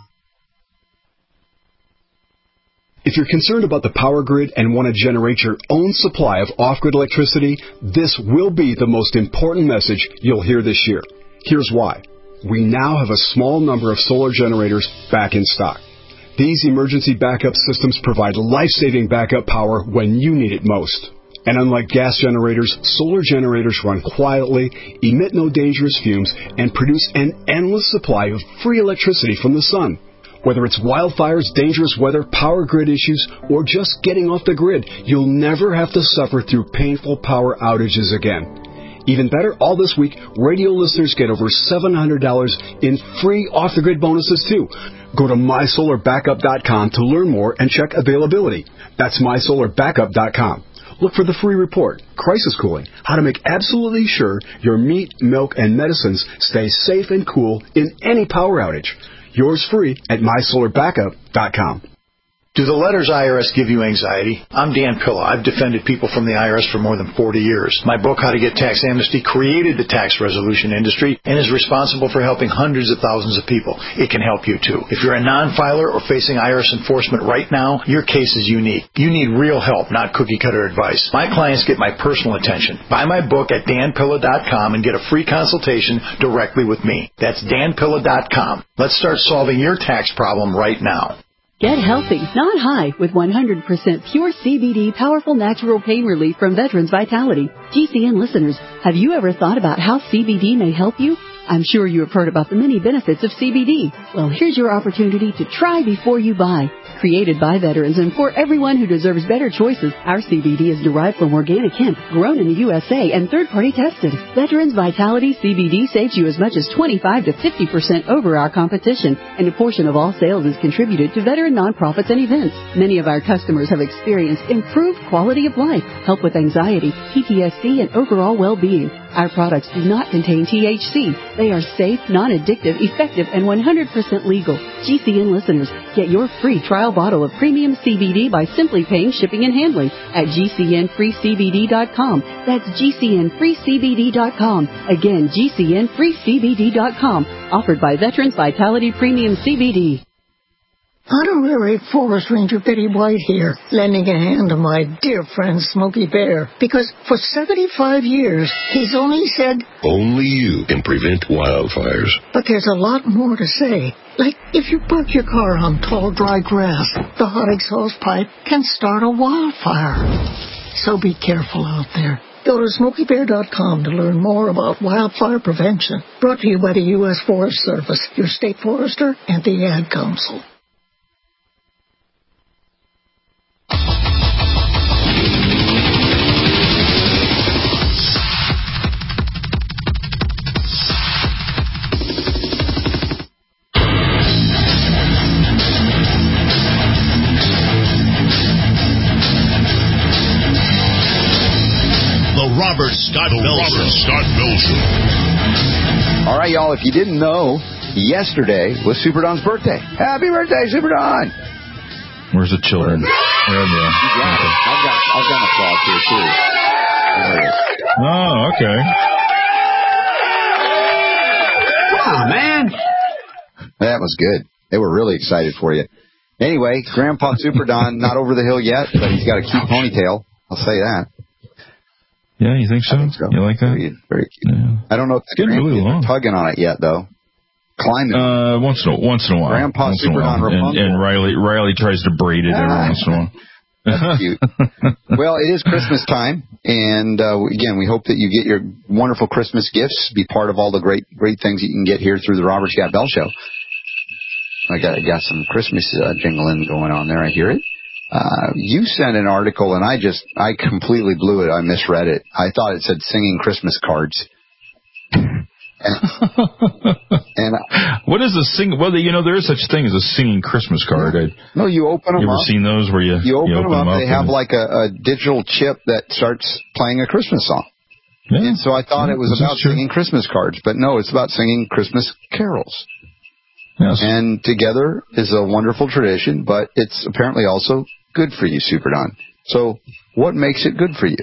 Speaker 4: If you're concerned about the power grid and want to generate your own supply of off-grid electricity, this will be the most important message you'll hear this year. Here's why. We now have a small number of solar generators back in stock. These emergency backup systems provide life-saving backup power when you need it most. And unlike gas generators, solar generators run quietly, emit no dangerous fumes, and produce an endless supply of free electricity from the sun. Whether it's wildfires, dangerous weather, power grid issues, or just getting off the grid, you'll never have to suffer through painful power outages again. Even better, all this week, radio listeners get over seven hundred dollars in free off-the-grid bonuses, too. Go to my solar backup dot com to learn more and check availability. That's my solar backup dot com. Look for the free report, Crisis Cooling, how to make absolutely sure your meat, milk, and medicines stay safe and cool in any power outage. Yours free at my solar backup dot com.
Speaker 5: Do the letters I R S give you anxiety? I'm Dan Pilla. I've defended people from the I R S for more than forty years. My book, How to Get Tax Amnesty, created the tax resolution industry and is responsible for helping hundreds of thousands of people. It can help you, too. If you're a non-filer or facing I R S enforcement right now, your case is unique. You need real help, not cookie-cutter advice. My clients get my personal attention. Buy my book at dan pilla dot com and get a free consultation directly with me. That's dan pilla dot com. Let's start solving your tax problem right now.
Speaker 16: Get healthy, not high, with one hundred percent pure C B D powerful natural pain relief from Veterans Vitality. G C N listeners, have you ever thought about how C B D may help you? I'm sure you have heard about the many benefits of C B D. Well, here's your opportunity to try before you buy. Created by veterans and for everyone who deserves better choices, our C B D is derived from organic hemp, grown in the U S A and third-party tested. Veterans Vitality C B D saves you as much as twenty-five to fifty percent over our competition, and a portion of all sales is contributed to veteran nonprofits and events. Many of our customers have experienced improved quality of life, help with anxiety, P T S D, and overall well-being. Our products do not contain T H C. They are safe, non-addictive, effective, and one hundred percent legal. G C N listeners, get your free trial bottle of premium C B D by simply paying shipping and handling at G C N free C B D dot com. That's G C N free C B D dot com. Again, G C N free C B D dot com. Offered by Veterans Vitality Premium C B D.
Speaker 6: Honorary Forest Ranger Betty White here, lending a hand to my dear friend Smokey Bear, because for seventy-five years, he's only said,
Speaker 7: only you can prevent wildfires.
Speaker 6: But there's a lot more to say. Like, if you park your car on tall, dry grass, the hot exhaust pipe can start a wildfire. So be careful out there. Go to smokey bear dot com to learn more about wildfire prevention. Brought to you by the U S Forest Service, your state forester, and the Ad Council.
Speaker 3: Robert Scott Bell Robert Scott Bell Show.
Speaker 8: All right, y'all. If you didn't know, yesterday was Super Don's birthday. Happy birthday, Super Don!
Speaker 9: Where's the children? There they are.
Speaker 8: Okay. I've got I've got an applause here too.
Speaker 9: Oh, okay.
Speaker 8: Wow, man. That was good. They were really excited for you. Anyway, Grandpa Super Don, not over the hill yet, but he's got a cute ponytail. I'll say that.
Speaker 9: Yeah, you think so? so. You like that?
Speaker 8: Very, very cute.
Speaker 9: Yeah.
Speaker 8: I don't know if
Speaker 9: it's getting really long.
Speaker 8: Tugging on it yet, though. Climbing.
Speaker 9: Uh, once in a once in a while.
Speaker 8: Grandpa
Speaker 9: once
Speaker 8: Super Don
Speaker 9: and, and Riley Riley tries to braid it every once in a while.
Speaker 8: That's cute. Well, it is Christmas time, and uh, again, we hope that you get your wonderful Christmas gifts. Be part of all the great great things that you can get here through the Robert Scott Bell Show. I got I got some Christmas uh, jingling going on there. I hear it. Uh, you sent an article, and I just, I completely blew it. I misread it. I thought it said singing Christmas cards. And, and
Speaker 9: what is a sing? Well, you know, there is such a thing as a singing Christmas card. I,
Speaker 8: no, you open them
Speaker 9: you
Speaker 8: up.
Speaker 9: You ever seen those where you,
Speaker 8: you open,
Speaker 9: you open
Speaker 8: them, up,
Speaker 9: them up?
Speaker 8: They have like a, a digital chip that starts playing a Christmas song. Yeah. And so I thought yeah, it was about singing Christmas cards, but no, it's about singing Christmas carols.
Speaker 9: Yes.
Speaker 8: And together is a wonderful tradition, but it's apparently also good for you, Super Don. So what makes it good for you?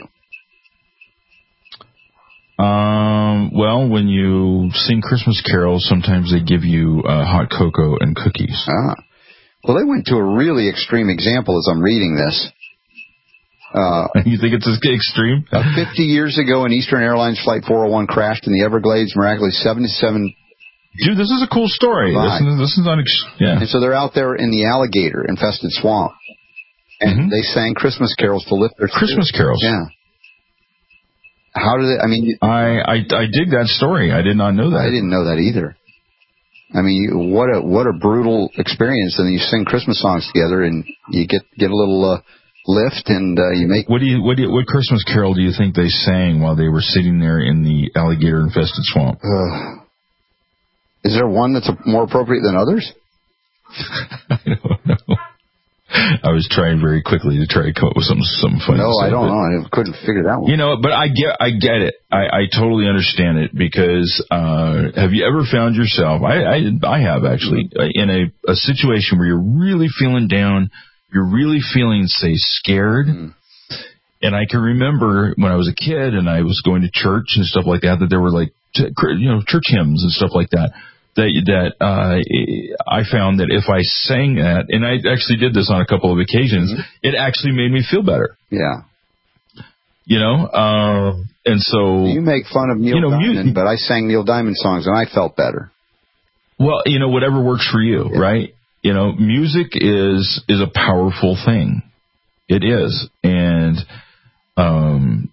Speaker 9: Um, well, when you sing Christmas carols, sometimes they give you uh, hot cocoa and cookies.
Speaker 8: Ah. Well, they went to a really extreme example as I'm reading this. Uh,
Speaker 9: you think it's extreme?
Speaker 8: uh, fifty years ago, an Eastern Airlines Flight four oh one crashed in the Everglades, miraculously seventy-seven...
Speaker 9: Dude, this is a cool story. This is, this is not... Ex- yeah.
Speaker 8: And so they're out there in the alligator-infested swamp. And mm-hmm. they sang Christmas carols to lift their
Speaker 9: Christmas
Speaker 8: spirits.
Speaker 9: carols.
Speaker 8: Yeah. How did it? I mean,
Speaker 9: I, I I dig that story. I did not know that.
Speaker 8: I didn't know that either. I mean, what a what a brutal experience. And you sing Christmas songs together, and you get get a little uh, lift, and uh, you make.
Speaker 9: What do you what do you, what Christmas carol do you think they sang while they were sitting there in the alligator-infested swamp?
Speaker 8: Uh, is there one that's more appropriate than others?
Speaker 9: I don't know. I was trying very quickly to try to come up with some some funny.
Speaker 8: No,
Speaker 9: stuff,
Speaker 8: I don't know. I couldn't figure that one.
Speaker 9: You know, but I get I get it. I, I totally understand it because uh, have you ever found yourself? I I, I have actually in a, a situation where you're really feeling down, you're really feeling say scared. Mm. And I can remember when I was a kid and I was going to church and stuff like that, that there were like t- you know church hymns and stuff like that. That that uh, I found that if I sang that, and I actually did this on a couple of occasions, mm-hmm. it actually made me feel better.
Speaker 8: Yeah.
Speaker 9: You know, uh, and so...
Speaker 8: You make fun of Neil
Speaker 9: you know,
Speaker 8: Diamond,
Speaker 9: you,
Speaker 8: but I sang Neil Diamond songs, and I felt better.
Speaker 9: Well, you know, whatever works for you,
Speaker 8: yeah.
Speaker 9: right? You know, music is is a powerful thing. It is. And um,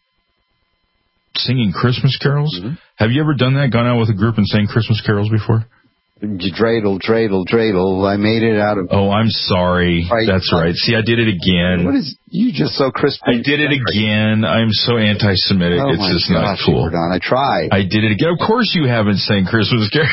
Speaker 9: singing Christmas carols. Mm-hmm. Have you ever done that? Gone out with a group and sang Christmas carols before?
Speaker 8: Dreidel, dreidel, dreidel. I made it out of...
Speaker 9: Oh, I'm sorry. Right. That's right. See, I did it again.
Speaker 8: What is... You just so crispy.
Speaker 9: I did it again. I'm so anti-Semitic.
Speaker 8: Oh,
Speaker 9: it's just
Speaker 8: gosh,
Speaker 9: not cool.
Speaker 8: I tried.
Speaker 9: I did it again. Of course you haven't sang Christmas carols.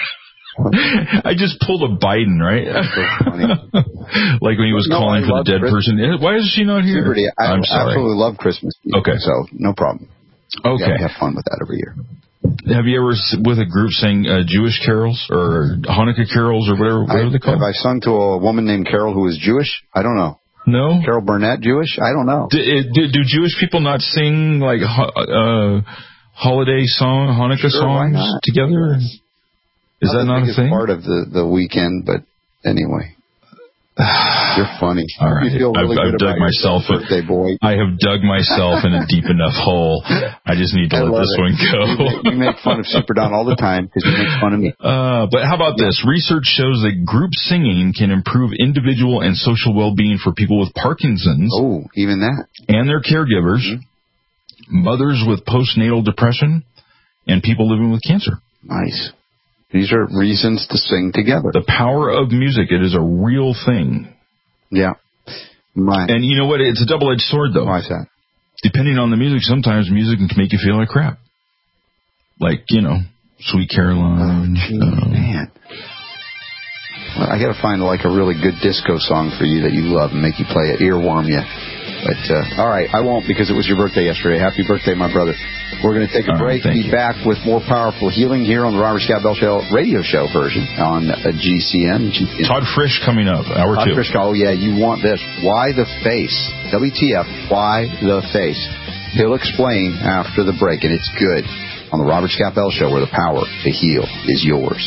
Speaker 9: I just pulled a Biden, right?
Speaker 8: That's so funny.
Speaker 9: Like when he was
Speaker 8: no,
Speaker 9: calling
Speaker 8: I
Speaker 9: for the dead
Speaker 8: Christmas.
Speaker 9: person. Why is she not here?
Speaker 8: Liberty, I
Speaker 9: I'm sorry.
Speaker 8: absolutely love Christmas music,
Speaker 9: okay.
Speaker 8: So no problem.
Speaker 9: Okay.
Speaker 8: Yeah, we have fun with that every year.
Speaker 9: Have you ever, with a group, sang uh, Jewish carols or Hanukkah carols or whatever, whatever
Speaker 8: I,
Speaker 9: they call
Speaker 8: Have
Speaker 9: them?
Speaker 8: I sung to a woman named Carol who is Jewish? I don't know.
Speaker 9: No?
Speaker 8: Carol Burnett, Jewish? I don't know.
Speaker 9: Do, do, do Jewish people not sing, like, uh, holiday song, Hanukkah
Speaker 8: sure,
Speaker 9: songs together? Is that not a thing?
Speaker 8: It's part of the, the weekend, but anyway. You're funny.
Speaker 9: All right.
Speaker 8: You feel really
Speaker 9: I've,
Speaker 8: good
Speaker 9: I've dug
Speaker 8: about
Speaker 9: myself
Speaker 8: your birthday, boy.
Speaker 9: I have dug myself in a deep enough hole. I just need to
Speaker 8: I
Speaker 9: let this
Speaker 8: it.
Speaker 9: one go.
Speaker 8: You make, you make fun of Super Don all the time because you make fun of me.
Speaker 9: Uh, but how about yeah. this? Research shows that group singing can improve individual and social well-being for people with Parkinson's.
Speaker 8: Oh, even that.
Speaker 9: And their caregivers, mm-hmm. mothers with postnatal depression, and people living with cancer.
Speaker 8: Nice. These are reasons to sing together.
Speaker 9: The power of music, it is a real thing.
Speaker 8: Yeah. Right.
Speaker 9: And you know what? It's a double-edged sword, though.
Speaker 8: Why is that?
Speaker 9: Depending on the music, sometimes music can make you feel like crap. Like, you know, Sweet Caroline.
Speaker 8: Oh, geez,
Speaker 9: um,
Speaker 8: man. Well, I got to find, like, a really good disco song for you that you love and make you play it, earworm you. But, uh, all right, I won't because it was your birthday yesterday. Happy birthday, my brother. We're going to take a
Speaker 9: all
Speaker 8: break,
Speaker 9: right,
Speaker 8: be
Speaker 9: you.
Speaker 8: back with more powerful healing here on the Robert Scott Bell Show radio show version on uh, G C N. G C N.
Speaker 9: Todd Frisch coming up, hour
Speaker 8: Todd
Speaker 9: two.
Speaker 8: Frisch, oh, yeah, you want this. Why the face? W T F, why the face? He'll explain after the break, and it's good on the Robert Scott Bell Show where the power to heal is yours.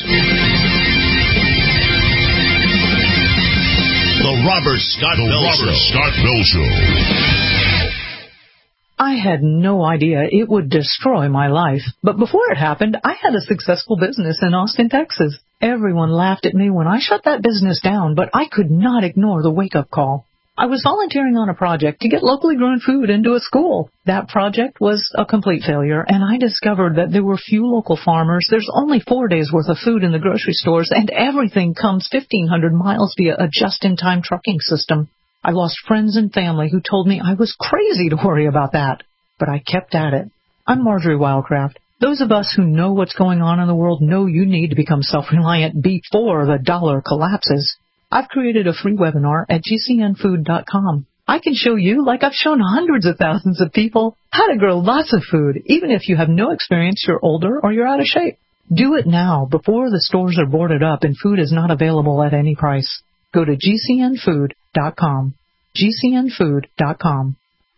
Speaker 3: The Robert Scott the Bell Robert Show. Scott Bell Show.
Speaker 10: I had no idea it would destroy my life. But before it happened, I had a successful business in Austin, Texas. Everyone laughed at me when I shut that business down, but I could not ignore the wake-up call. I was volunteering on a project to get locally grown food into a school. That project was a complete failure, and I discovered that there were few local farmers. There's only four days' worth of food in the grocery stores, and everything comes fifteen hundred miles via a just-in-time trucking system. I lost friends and family who told me I was crazy to worry about that, but I kept at it. I'm Marjorie Wildcraft. Those of us who know what's going on in the world know you need to become self-reliant before the dollar collapses. I've created a free webinar at G C N food dot com. I can show you, like I've shown hundreds of thousands of people, how to grow lots of food, even if you have no experience, you're older, or you're out of shape. Do it now, before the stores are boarded up and food is not available at any price. Go to G C N food dot com. G C N food dot com.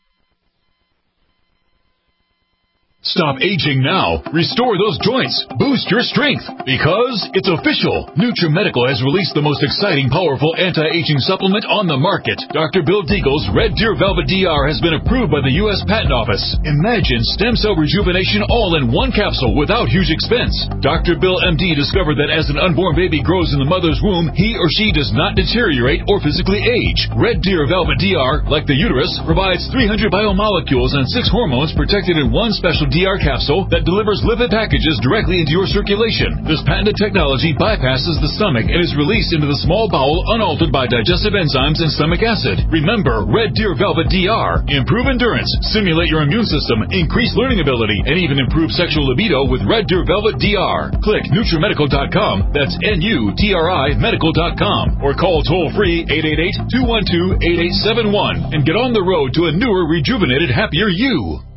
Speaker 23: Stop aging now. Restore those joints. Boost your strength. Because it's official. NutriMedical has released the most exciting, powerful anti-aging supplement on the market. Doctor Bill Deagle's Red Deer Velvet D R has been approved by the U S Patent Office. Imagine stem cell rejuvenation all in one capsule without huge expense. Doctor Bill M D discovered that as an unborn baby grows in the mother's womb, he or she does not deteriorate or physically age. Red Deer Velvet D R, like the uterus, provides three hundred biomolecules and six hormones protected in one special D R capsule that delivers lipid packages directly into your circulation. This patented technology bypasses the stomach and is released into the small bowel unaltered by digestive enzymes and stomach acid. Remember, Red Deer Velvet D R. Improve endurance, stimulate your immune system, increase learning ability, and even improve sexual libido with Red Deer Velvet D R. Click NutriMedical dot com. That's N U T R I Medical dot com. Or call toll-free eight eight eight, two one two, eight eight seven one and get on the road to a newer, rejuvenated, happier you.